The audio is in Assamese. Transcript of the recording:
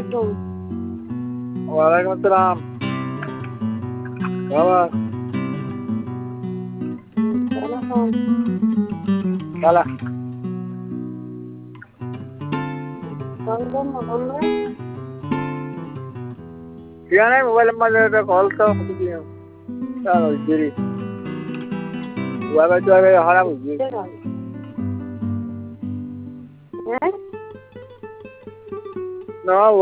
আলাইকুম। ওয়ালাইকুম আসসালাম। বাবা Dale. Siapa yang mobile mana call tuh? Tahu jadi. Gua baca ada haram jadi. No.